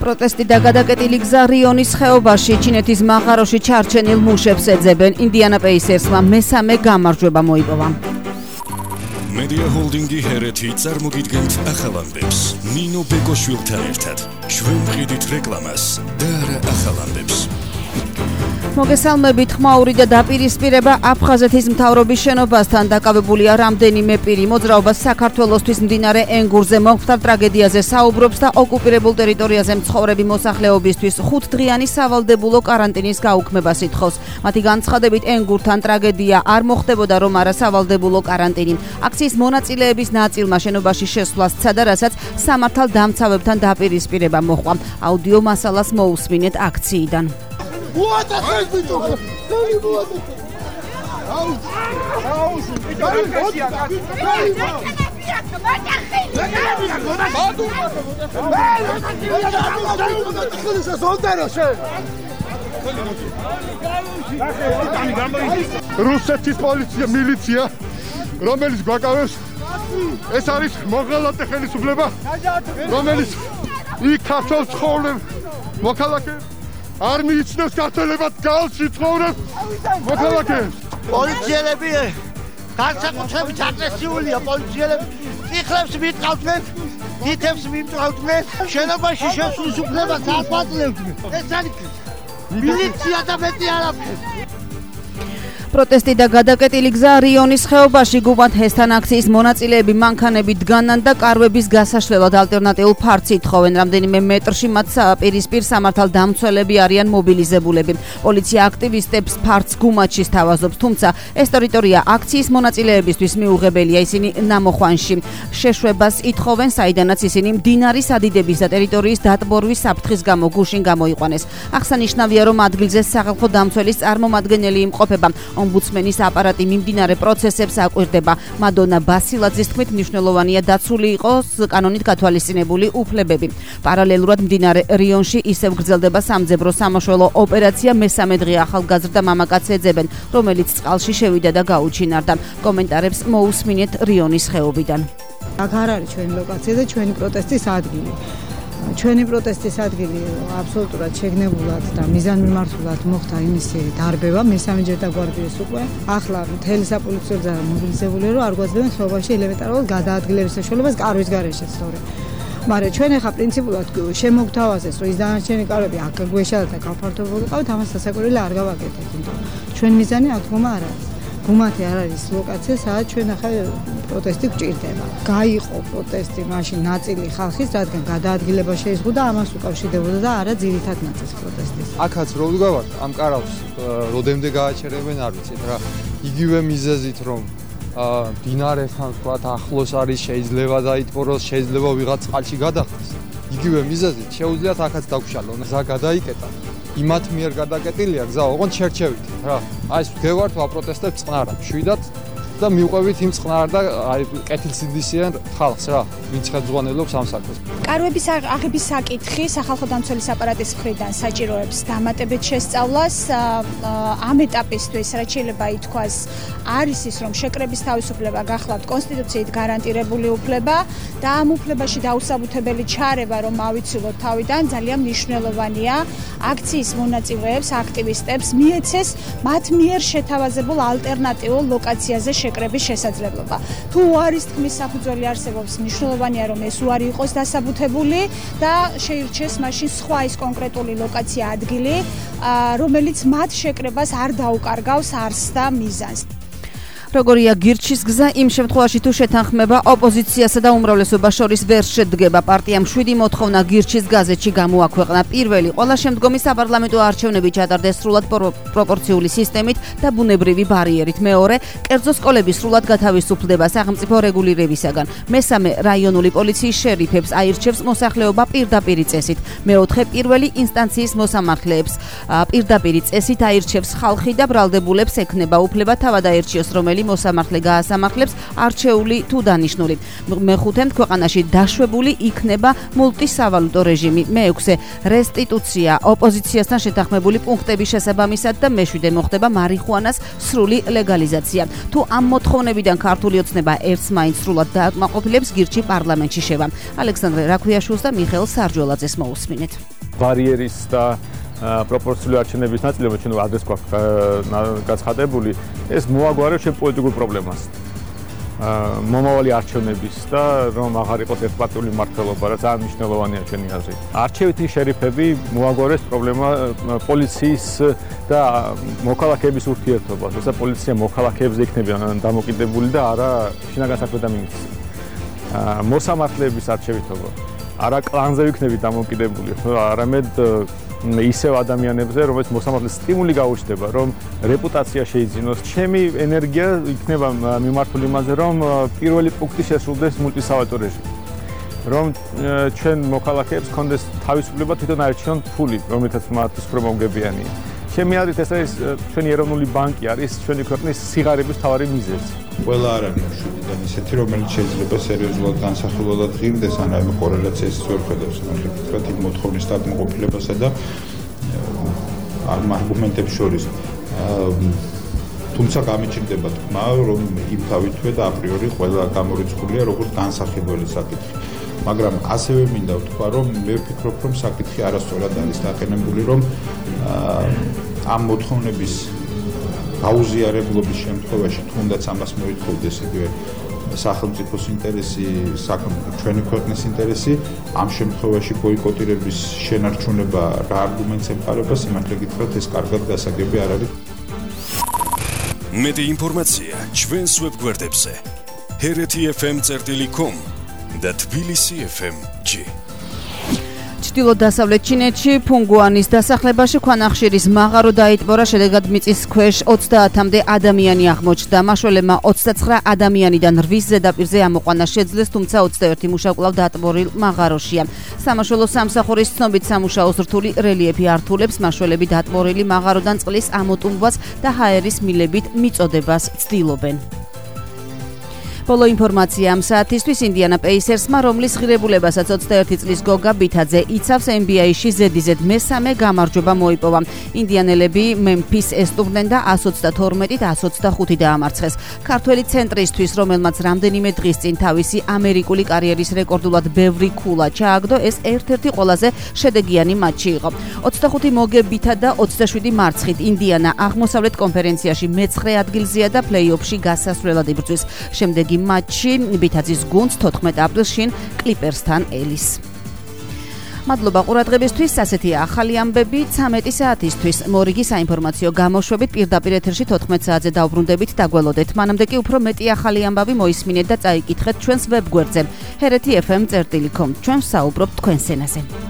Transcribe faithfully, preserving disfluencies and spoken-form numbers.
პროტესტი და გადაკეტილი გზა რიონის ხეობაში ჩინეთის მაღაროში ჩარჩენილ მუშებს ეძებენ. ინდიანა პეისერსმა მესამე გამარჯვება მოიპოვა. Media Holdingi ჰერეთი წარმოგიდგენთ ახალ ამბებს. ნინო ბეკოშვილთან ერთად ჩვენ ვყიდით რეკლამას და არა ახალ ამბებს. მოგესალმებით. ხმაური და დაპირისპირება აფხაზეთის მთავრობის შენობასთან დაკავებულია რამდენიმე პირი. მოძრაობა საქართველოსთვის მდინარე ენგურზე მომხდარ ტრაგედიაზე საუბრობს და ოკუპირებულ ტერიტორიაზე მცხოვრები მოსახლეობისთვის ხუთდღიანი სავალდებულო კარანტინის გაუქმებას ითხოვს. მათი განცხადებით ენგურთან ტრაგედია არ მოხდებოდა რომ არა სავალდებულო კარანტინი. აქციის მონაწილეების ნაწილმა შენობაში შესვლას სცადა, რასაც სამართალ დამცავებთან დაპირისპირება მოჰყვა. აუდიო მასალას მოусმინეთ აქციიდან. What the hell we do? Sorry, what the hell? რუსეთის პოლიცია, მილიცია, რომელიც გვაკავებს, ეს არის მონღოლთა ხელისუფლება, რომელიც იქ ქართულ ცხოვრებს მოქალაქეებს არ მიიცნობს ქართველებად გალში ცხოვრებს მოქალაქეებს. პოლიციელები განსაკუთრებით აგრესიულია. პოლიციელები წიხლებს მიტყავდნენ, თითებს მიმტყავდნენ, შენობაში შესვლის უფლებას აფატლებდნენ. ეს არის მილიცია და მეტი არაფერი. პროტესტი და გადაკეტილი გზა რიონის ხეობაში გუბად ჰესთან აქციის მონაწილეები მანქანებით დგანან და კარვების გასაშლელად ალტერნატიულ ფარც ითხოვენ. რამდენიმე მეტრში მათ პირისპირ სამართალ დამცველები არიან მობილიზებულები. პოლიცია აქტივისტებს ფარც გუმათში სთავაზობს, თუმცა ეს ტერიტორია აქციის მონაწილეებისთვის მიუღებელია. ისინი ნამოხვანში შეშვებას ითხოვენ, საიდანაც ისინი მდინარის ადიდების და ტერიტორიის დატბორვის საფრთხის გამო გუშინ გამოიყვანეს. აღსანიშნავია, რომ ადგილზე სახალხო დამცველის წარმომადგენელი იმყოფება. ომბუდსმენის აპარატი მიმდინარე პროცესებს აკვირდება. მადონა ბასილაძის თქმით, მნიშვნელოვანია დაცული იყოს კანონით გათვალისწინებული უფლებები. პარალელურად მდინარე რიონში ისევ გრძელდება სამძებრო სამაშველო ოპერაცია. მესამე დღე ახალგაზრდა მამაკაცს ეძებენ, რომელიც წყალში შევიდა და გაუჩინარდა. კომენტარებს მოусმინეთ რიონის ხეობიდან. აქ არ არის ჩვენი ლოკაცია და ჩვენი პროტესტის ადგილი. ჩვენი პროტესტის ადგილი აბსოლუტურად შეგნებულად და მიზანმიმართულად მოხდა იმისი დარბევა. მესამეჯერ დაგვარგეს უკვე. ახლა მთელი საპოლიციო ძალა მობილიზებულია, რომ არ გვაძლევენ ხეობაში ელემენტარულად გადაადგილების საშუალებას კარვის გარეშე სწორე. მაგრამ ჩვენ ახლა პრინციპულად შემოგთავაზეს, რომ ის დანარჩენი კარები აქ გვეშალათ და გაფართოვებულიყავით, ამას სასაკვირველი არ გავაკეთებთ, იმიტომ ჩვენ მიზანი აქ გომა არ არის. გუმათი არ არის ლოკაცია, სადაც ჩვენ ახლა პროტესტი გვჭირდება. გაიყო პროტესტი მაშინ ნაწილი ხალხის, რადგან გადაადგილება შეიზღუდა, ამას უკავშირდებოდა და არა ძირითად ნაწილს პროტესტის. აქაც რო ვდგავართ, ამ კარავს როდემდე გააჩერებენ არ ვიცით რა. იგივე მიზეზით რომ მდინარესთან ვთქვათ ახლოს არის, შეიძლება დაიტბოროს, შეიძლება ვიღაც წყალში გადახდეს. იგივე მიზეზით შეუძლიათ აქაც დაგვშალონ. გზა გადაიკეტა. იმათ მიერ გადაკეტილია გზა, ოღონდ შერჩევით რა. აი ეს ვდგევართ ვაპროტესტებთ წყნარად, შვიდად და მივყვებით იმ წყნარ და აი კეთილსინდისიან ხალხს რა, ვინც ხელმძღვანელობს ამ საქმეს. კარვების აღების საკითხი სახალხო დამცველის აპარატის მხრიდან საჭიროებს დამატებით შესწავლას. ამ ეტაპისთვის რაც შეიძლება ითქვას, არის ის, რომ შეკრების თავისუფლება გახლავთ კონსტიტუციით გარანტირებული უფლება და ამ უფლებაში დაუსაბუთებელი ჩარევა, რომ ავიცილოთ თავიდან, ძალიან მნიშვნელოვანია აქციის მონაწილეებს, აქტივისტებს მიეცეს მათ მიერ შეთავაზებულ ალტერნატიულ ლოკაციაზე შეკრების შესაძლებლობა. თუ არის თქმის საფუძველი არსებობს, მნიშვნელოვანია რომ ეს უარი იყოს დასაბუთებული და შეირჩეს მაშინ სხვა ის კონკრეტული ლოკაცია ადგილი, რომელიც მათ შეკრებას არ დაუკარგავს არსს და მიზანს. როგორია გირჩის გზა იმ შემთხვევაში თუ შეთანხმება ოპოზიციასა და უმრავლესობას შორის ვერ შედგება. პარტიამ შვიდი მოთხოვნა გირჩის გაზეთში გამოაქვეყნა. პირველი, ყველა შემდგომი საპარლამენტო არჩევნები ჩატარდეს სრულად პროპორციული სისტემით და ბუნებრივი ბარიერით. მეორე, კერძო სკოლების სრულად გათავისუფლდება სახელმწიფო რეგულირებისაგან. მესამე, რაიონული პოლიციის შერიფებს აირჩევს მოსახლეობა პირდაპირი წესით. მეოთხე, პირველი ინსტანციის მოსამართლეებს პირდაპირი წესით აირჩევს ხალხი და ბრალდებულებს ექნება უფლება თავად აირჩიოს რომელი ახალი მოსამართლე გაასამართლებს არჩეული თუ დანიშნული. მეხუთე ქვეყანაში დაშვებული იქნება მულტისავალუტო რეჟიმი. მეექვსე რესტიტუცია ოპოზიციასთან შეთანხმებული პუნქტების შესაბამისად და მეშვიდე მოხდება მარიხუანას სრული ლეგალიზაცია. თუ ამ მოთხოვნებიდან ქართული ოცნება ერთს მაინც სრულად დააკმაყოფილებს, გირჩი პარლამენტში შევა. ალექსანდრე რაქვიაშვილს და მიხეილ სარჯველაძეს მოусმინეთ. ბარიერის და პროპორციული არჩევნების ნაწილობა ჩვენ ადრეს გვაქვს გაცხადებული, ეს მოაგვარებს ჩვენ პოლიტიკურ პრობლემას. მომავალი არჩევნების და რომ აღარ იყოს ერთპარტიული მმართველობა, რაც ძალიან მნიშვნელოვანია ჩვენი აზრით. არჩევითი შერიფები მოაგვარებს პრობლემა პოლიციის და მოქალაქეების ურთიერთობას, როცა პოლიცია მოქალაქეებზე იქნება დამოკიდებული და არა შინაგან საქმეთა მინისტრი. მოსამართლეების არჩევითობა არა კლანზე იქნება დამოკიდებული, არამედ ისევ ადამიანებზე, რომელიც მოსამართლეს სტიმული გაუჩნდება, რომ რეპუტაცია შეიძინოს. ჩემი ენერგია იქნება მიმართული იმაზე, რომ პირველი პუნქტი შესრულდეს მულტისავალუტო რეჟიმი. რომ ჩვენ მოქალაქეებს ჰქონდეს თავისუფლება თვითონ აერჩიონ ფული, რომელთაც მათ უფრო მომგებიანია. ჩემი აზრით ეს არის ჩვენი ეროვნული ბანკი არის ჩვენი ქვეყნის სიღარიბის მთავარი მიზეზი. ყველა არ არის მშვიდიდან ისეთი, რომელიც შეიძლება სერიოზულად განსახილველად ღირდეს, ან რაიმე კორელაციას ვერ ხედავს, თქვათ იმ მოთხოვნის დაკმაყოფილებასა და ამ არგუმენტებს შორის. თუმცა გამიჩნდება თქმა, რომ იმ თავითვე და აპრიორი ყველა გამორიცხულია როგორც განსახილველი საკითხი. მაგრამ ასევე მინდა ვთქვა, რომ მე ვფიქრობ, რომ საკითხი არასწორად არის დაყენებული, რომ ამ მოთხოვნების გაუზიარებლობის შემთხვევაში თუნდაც ამას მოითხოვდეს იგივე სახელმწიფოს ინტერესი, ჩვენი ქვეყნის ინტერესი, ამ შემთხვევაში ბოიკოტირების შენარჩუნება რა არგუმენტს ემყარება, სიმართლე გითხრათ, ეს კარგად გასაგები არ არის. მეტი ინფორმაცია ჩვენს ვებგვერდებზე ჰერეთი ეფ ემ წერტილი კომ და თბილისი ეფ ემ ჯი. ჩრდილო-დასავლეთ ჩინეთში ფუნგუანის დასახლებაში ქვანახშირის მაღარო დაიტბორა, შედეგად მიწის ქვეშ ოცდაათამდე ადამიანი აღმოჩნდა. მაშველებმა ოცდაცხრა ადამიანიდან რვის ზედაპირზე ამოყვანა შეძლეს, თუმცა ოცდაერთი მუშა კვლავ დატბორილ მაღაროშია. სამაშველო სამსახურის ცნობით სამუშაოს რთული რელიეფი ართულებს მაშველები დატბორილი მაღაროდან წყლის ამოტუნგვას და ჰაერის მილებით მიწოდებას ცდილობენ. ბოლო ინფორმაცია ამ საათისთვის ინდიანა პეისერსმა, რომლის ღირებულებასაც ოცდაერთი წლის გოგა ბითაძე იცავს ენ ბი ეი-ში ზედიზედ მესამე გამარჯვება მოიპოვა. ინდიანელები მემფის ესტუმრნენ და εκατს ოცდათორმეტით εκατს ოცდახუთი დაამარცხეს. ქართველი ცენტრისთვის, რომელმაც რამდენიმე დღის წინ თავისი ამერიკული კარიერის რეკორდულად ბევრი ქულა ჩააგდო, ეს ერთ-ერთი ყველაზე შედეგიანი მატჩი იყო. ოცდახუთი მოგებითა და ოცდაშვიდი მარცხით ინდიანა აღმოსავლეთ კონფერენციაში მეცხრე ადგილზეა და პლეი-ოფში გასასვლელად იბრძვის. შემდეგ მატჩი ბითაძის გუნდს თოთხმეტ აპრილში კლიპერსთან ელის. მადლობა ყურადღებისთვის, ასეთია ახალი ამბები ცამეტი საათისთვის. მორიგი საინფორმაციო გამოშვებით პირდაპირ ეთერში თოთხმეტ საათზე დავბრუნდებით, დაგველოდეთ. მანამდე კი უფრო მეტი ახალი ამბავი მოისმინეთ და წაიკითხეთ ჩვენს ვებგვერდზე ჰერეთი ეფ ემ წერტილი კომ. ჩვენ ვსაუბრობთ თქვენს ენაზე.